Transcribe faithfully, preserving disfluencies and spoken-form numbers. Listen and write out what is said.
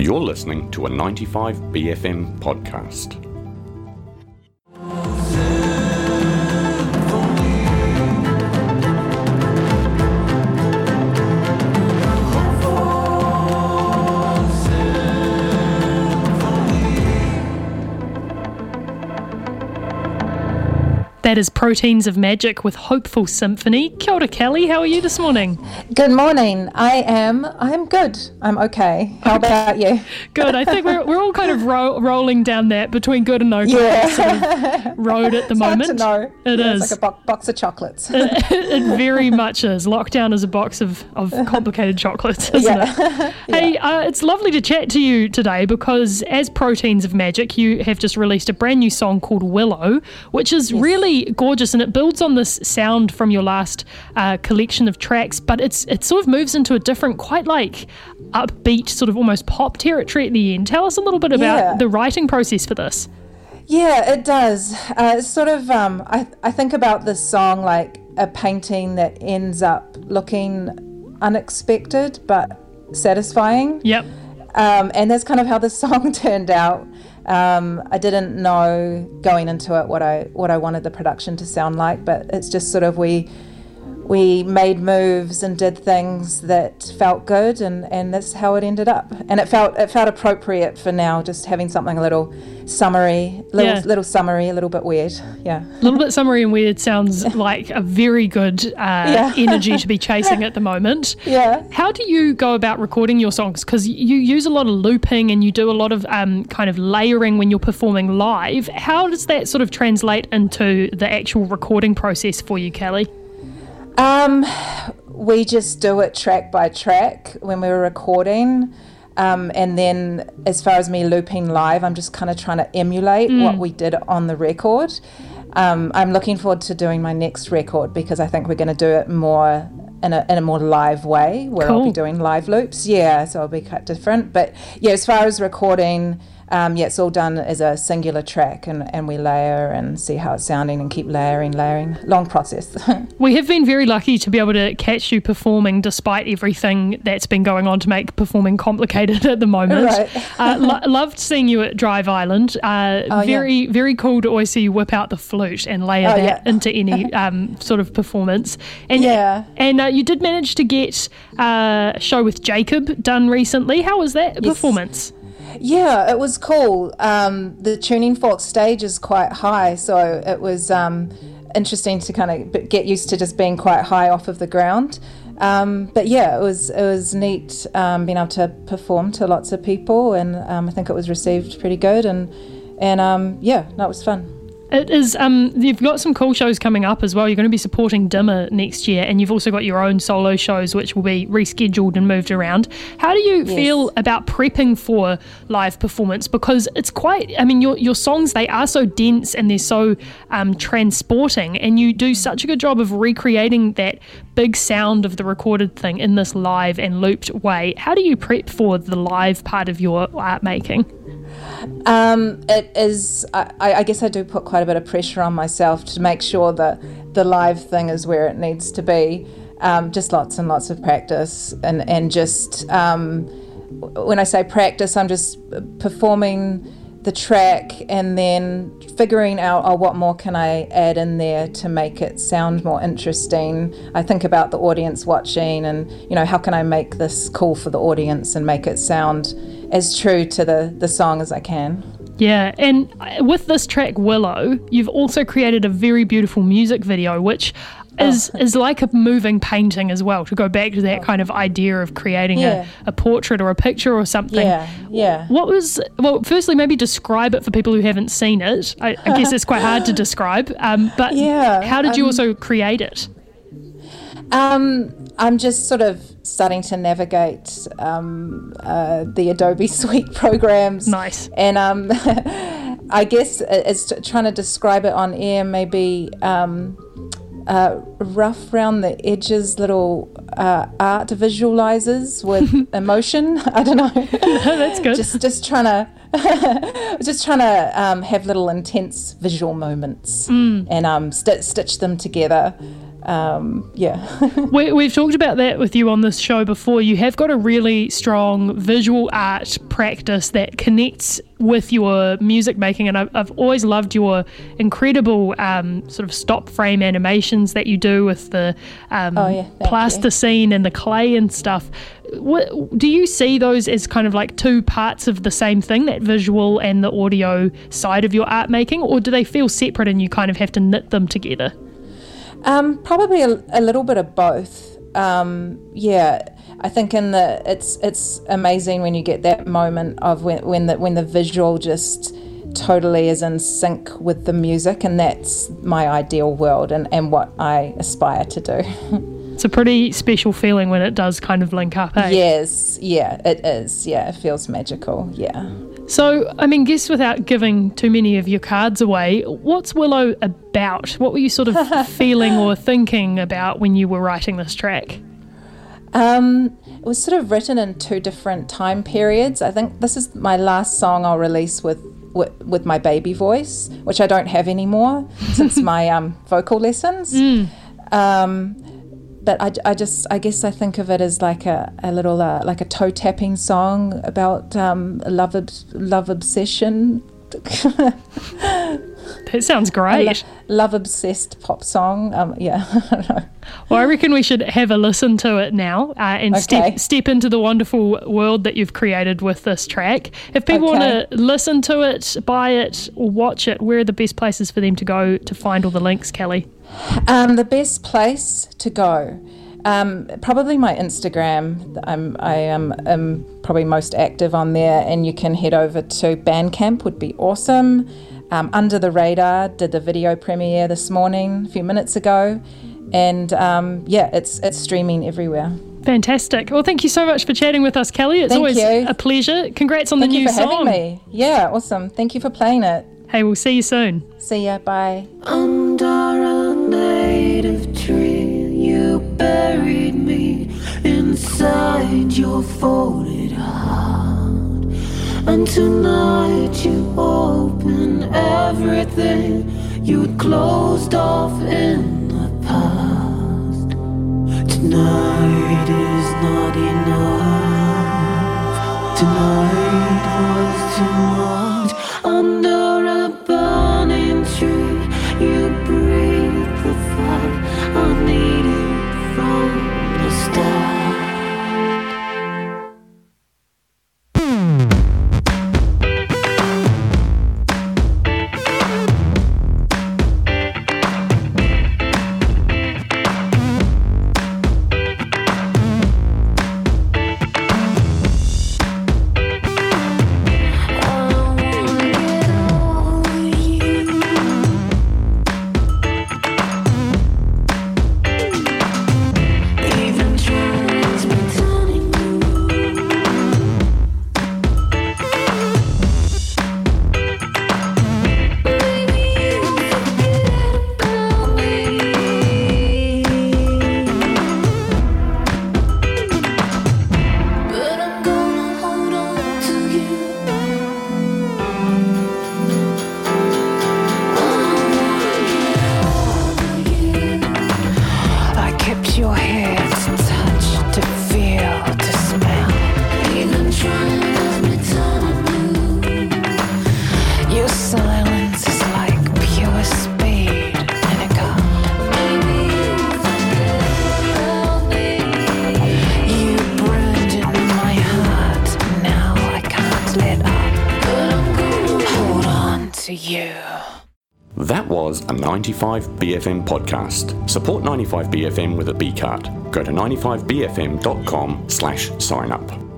You're listening to a ninety-five B F M podcast. That is Proteins of Magic with Hopeful Symphony. Kia ora, Kelly. How are you this morning? Good morning. I am. I am good. I'm okay. How okay. about you? Good. I think we're we're all kind of ro- rolling down that between good and okay yeah. sort of road at the it's moment. Hard to know. It yeah, is it's like a bo- box of chocolates. it, it very much is. Lockdown is a box of, of complicated chocolates, isn't yeah. it? Hey, yeah. uh, it's lovely to chat to you today because as Proteins of Magic, you have just released a brand new song called Willow, which is yes. really gorgeous, and it builds on this sound from your last uh, collection of tracks, but it's it sort of moves into a different, quite like upbeat, sort of almost pop territory at the end. Tell us a little bit about yeah. the writing process for this. Yeah, it does. Uh, it's sort of, um, I, I think about this song like a painting that ends up looking unexpected but satisfying. Yep. Um, and that's kind of how the song turned out. Um, I didn't know going into it what I what I wanted the production to sound like, but it's just sort of we we made moves and did things that felt good, and, and that's how it ended up. And it felt it felt appropriate for now, just having something a little summery, little yeah. little summery, a little bit weird. Yeah, a little bit summery and weird sounds like a very good uh, yeah. energy to be chasing at the moment. Yeah. How do you go about recording your songs? Because you use a lot of looping and you do a lot of um, kind of layering when you're performing live. How does that sort of translate into the actual recording process for you, Kelly? Um, we just do it track by track when we were recording. Um, and then as far as me looping live, I'm just kind of trying to emulate mm. what we did on the record. Um, I'm looking forward to doing my next record because I think we're going to do it more in a in a more live way where cool. I'll be doing live loops. Yeah, so it'll be quite different. But yeah, as far as recording, Um, yeah, it's all done as a singular track, and, and we layer and see how it's sounding and keep layering, layering. Long process. We have been very lucky to be able to catch you performing despite everything that's been going on to make performing complicated at the moment. Right. uh, lo- loved seeing you at Drive Island. Uh, oh, very, yeah. very cool to always see you whip out the flute and layer oh, that yeah. into any um, sort of performance. And, yeah. And uh, you did manage to get uh, a show with Jacob done recently. How was that yes. performance? Yeah, it was cool. Um, the Tuning Fork stage is quite high, so it was um, interesting to kind of get used to just being quite high off of the ground. Um, but yeah, it was it was neat um, being able to perform to lots of people, and um, I think it was received pretty good. And and um, yeah, no, it was fun. It is. Um, you've got some cool shows coming up as well. You're going to be supporting Dimmer next year, and you've also got your own solo shows which will be rescheduled and moved around. How do you yes. feel about prepping for live performance? Because it's quite, I mean, your your songs, they are so dense and they're so um, transporting, and you do such a good job of recreating that big sound of the recorded thing in this live and looped way. How do you prep for the live part of your art making? Um, it is, I, I guess I do put quite a bit of pressure on myself to make sure that the live thing is where it needs to be. Um, just lots and lots of practice, and, and just, um, when I say practice, I'm just performing the track and then figuring out, oh, what more can I add in there to make it sound more interesting. I think about the audience watching and, you know, how can I make this cool for the audience and make it sound as true to the, the song as I can. Yeah, and with this track, Willow, you've also created a very beautiful music video, which is oh. is like a moving painting as well, to go back to that oh. kind of idea of creating yeah. a, a portrait or a picture or something. Yeah, yeah. What was, well, firstly, maybe describe it for people who haven't seen it. I, I guess it's quite hard to describe, um, but yeah, how did you um, also create it? Um, I'm just sort of starting to navigate um, uh, the Adobe Suite programs. Nice. And um, I guess it's trying to describe it on air, maybe um, uh, rough around the edges, little uh, art visualizers with emotion. I don't know. That's good. Just, just trying to, just trying to um, have little intense visual moments mm. and um, st- stitch them together. um, yeah. we, we've talked about that with you on this show before. You have got a really strong visual art practice that connects with your music making, and I've, I've always loved your incredible um, sort of stop frame animations that you do with the um, oh, yeah, plasticine and the clay and stuff. What, do you see those as kind of like two parts of the same thing, that visual and the audio side of your art making, or do they feel separate and you kind of have to knit them together? Um, probably a, a little bit of both. Um, yeah, I think in the it's it's amazing when you get that moment of when when the when the visual just totally is in sync with the music, and that's my ideal world and, and what I aspire to do. It's a pretty special feeling when it does kind of link up, eh? Yes, yeah, it is. Yeah, it feels magical, yeah. So, I mean, guess without giving too many of your cards away, what's Willow about? What were you sort of feeling or thinking about when you were writing this track? Um, it was sort of written in two different time periods. I think this is my last song I'll release with with, with my baby voice, which I don't have anymore since my um, vocal lessons. Mm. Um, but I, I just, I guess I think of it as like a, a little, uh, like a toe tapping song about um, love, ob- love obsession. That sounds great. Lo- love obsessed pop song. Um, yeah, I don't know. Well, I reckon we should have a listen to it now uh, and okay. step step into the wonderful world that you've created with this track. If people okay. want to listen to it, buy it, or watch it, where are the best places for them to go to find all the links, Kelly? Um, the best place to go, um, probably my Instagram. I'm I am am probably most active on there, and you can head over to Bandcamp. Would be awesome. Um, Under the Radar did the video premiere this morning, a few minutes ago, and um, yeah, it's it's streaming everywhere. Fantastic. Well, thank you so much for chatting with us, Kelly. It's thank always you. a pleasure. Congrats on thank the new song. Thank you for song. having me. Yeah, awesome. Thank you for playing it. Hey, we'll see you soon. See ya. Bye. Under a native tree, you buried me inside your folded heart. And tonight you open everything you'd closed off in the past. Tonight is not enough. Tonight was too much. Under a burning tree, you breathe the fire I needed from the start. That was a ninety-five B F M podcast. Support ninety-five B F M with a B card. Go to ninety-five B F M dot com slash sign up.